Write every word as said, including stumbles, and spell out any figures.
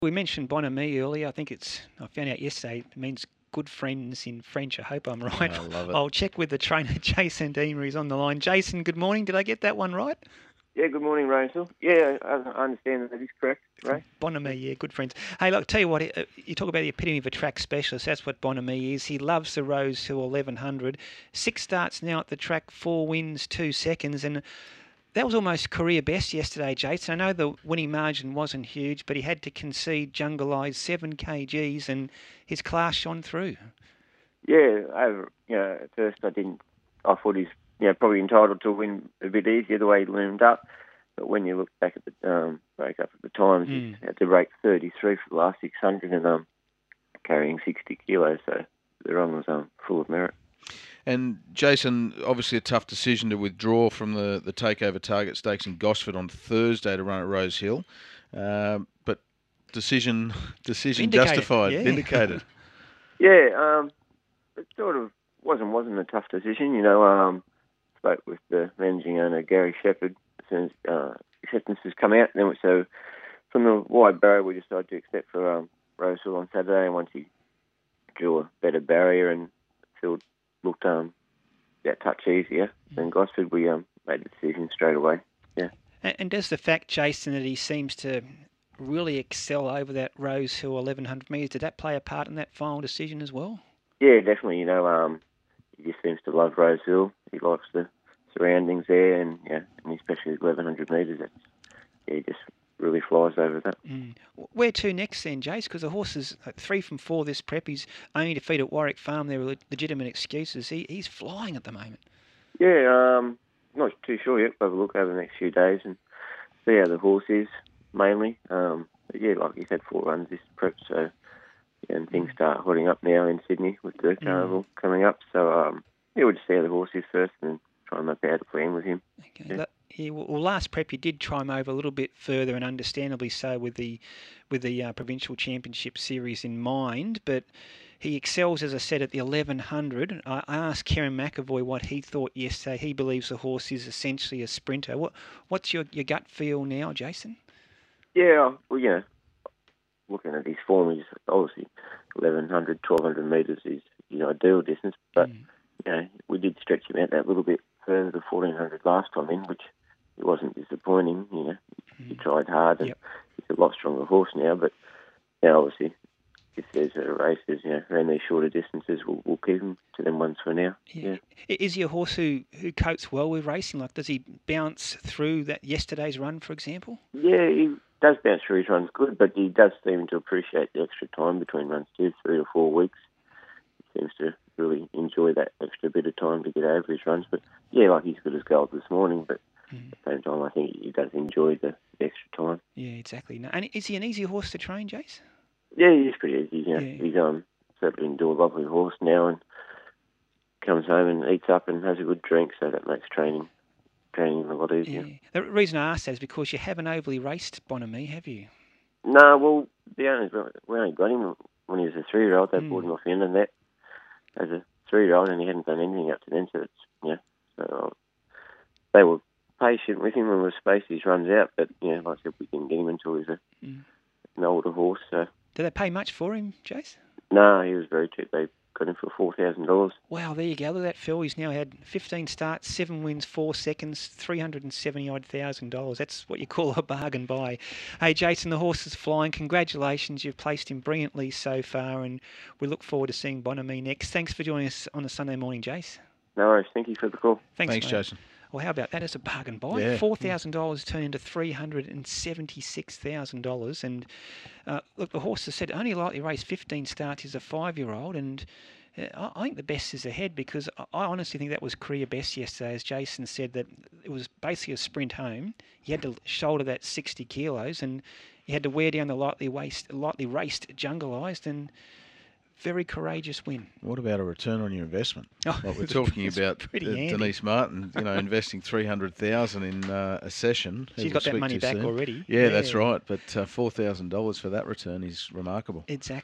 We mentioned bon ami earlier. I think it's, I found out yesterday, it means good friends in French. I hope I'm right. I love it. I'll check with the trainer, Jason Deamer. He's on the line. Jason, good morning. Did I get that one right? Yeah, good morning, Rachel. Yeah, I I understand that is correct, Ray. Bon ami, yeah, good friends. Hey, look, tell you what, uh, you talk about the epitome of a track specialist. That's what bon ami is. He loves the Rose Hill eleven hundred. Six starts now at the track, four wins, two seconds, and that was almost career best yesterday, Jason. I know the winning margin wasn't huge, but he had to concede Jungle Eyes seven kilograms, and his class shone through. Yeah, over, you know, at first I didn't. I thought he's, you know, probably entitled to win a bit easier the way he loomed up. But when you look back at the um, break up at the times, mm. he had to break thirty-three for the last six hundred and um, carrying sixty kilos. So the run was um, full of merit. And Jason, obviously a tough decision to withdraw from the, the Takeover Target Stakes in Gosford on Thursday to run at Rose Hill, um, but decision decision vindicated. justified, yeah. vindicated. Yeah, um, it sort of wasn't wasn't a tough decision. You know, um, spoke with the managing owner Gary Shepherd as soon as uh, acceptances come out. And then so from the wide barrier, we decided to accept for um, Rose Hill on Saturday. And once he drew a better barrier and filled. Looked um, that touch easier than Gosford, we um, made the decision straight away. Yeah. And, and does the fact, Jason, that he seems to really excel over that Rose Hill eleven hundred metres, did that play a part in that final decision as well? Yeah, definitely. You know, um, he just seems to love Rose Hill. He likes the surroundings there, and yeah, and especially eleven hundred metres. That's, yeah, he just really flies over that. Mm. Where to next then, Jace? Because the horse is like three from four this prep. He's only defeated Warwick Farm. There were legitimate excuses. He he's flying at the moment. Yeah, um, not too sure yet. We'll have a look over the next few days and see how the horse is mainly. Um, but yeah, like he's had four runs this prep, so yeah, and things start hotting up now in Sydney with the carnival mm. coming up. So um, yeah, we'll just see how the horse is first and try and make out a plan with him. Okay. Yeah. Yeah, well, last prep you did try him over a little bit further, and understandably so, with the with the uh, provincial championship series in mind. But he excels, as I said, at the eleven hundred. I, I asked Kieran McAvoy what he thought yesterday. He believes the horse is essentially a sprinter. What what's your, your gut feel now, Jason? Yeah, well, yeah, looking at his form, he's obviously eleven hundred, twelve hundred metres is the ideal distance. But mm. you know, we did stretch him out that little bit further to fourteen hundred last time in, which it wasn't disappointing. You know, mm. he tried hard, and yep. he's a lot stronger horse now. But you know, obviously, if there's a races, you know, around these shorter distances, we'll, we'll keep him to them ones for now. Yeah. yeah. Is he a horse who, who copes well with racing? Like, does he bounce through that yesterday's run, for example? Yeah, he does bounce through his runs good, but he does seem to appreciate the extra time between runs too, three or four weeks. He seems to really enjoy that extra bit of time to get over his runs. But yeah, like he's got his goals this morning, but mm. at the same time, I think he does enjoy the, the extra time. Yeah, exactly. No, and is he an easy horse to train, Jace? Yeah, he's pretty easy. You know. Yeah. He's um certainly into a lovely horse now, and comes home and eats up and has a good drink, so that makes training training a lot easier. Yeah. The reason I asked that is because you haven't overly raced Bon Ami, have you? No, well, the owners, we only got him when he was a three-year-old. They mm. bought him off the end of that as a three-year-old, and he hadn't done anything up to then. So it's, you know, so um, they were patient with him and we spaced his runs out. But you know, like I said, we didn't get him until he was a, mm. an older horse. So did they pay much for him, Jace? No, he was very cheap. They got him for four thousand dollars. Wow, there you go. Look at that, Phil. He's now had fifteen starts, seven wins, four seconds, three hundred and seventy odd thousand dollars. That's what you call a bargain buy. Hey, Jason, the horse is flying. Congratulations, you've placed him brilliantly so far, and we look forward to seeing Bon Ami next. Thanks for joining us on a Sunday morning, Jace. No worries. Thank you for the call. Thanks, Thanks Jason. Well, how about that as a bargain buy? Yeah. four thousand dollars turned into three hundred and seventy-six thousand dollars. And uh, look, the horse has said only likely raced fifteen starts. He's a five-year-old, and uh, I think the best is ahead, because I honestly think that was career best yesterday. As Jason said, that it was basically a sprint home. He had to shoulder that sixty kilos, and he had to wear down the lightly, waist, lightly raced Jungle Eyes, and very courageous win. What about a return on your investment? Oh, like we're talking about uh, handy. Denise Martin, you know, investing three hundred thousand in uh, a session. She's got that money back soon. already. Yeah, yeah, that's right. But uh, four thousand dollars for that return is remarkable. Exactly.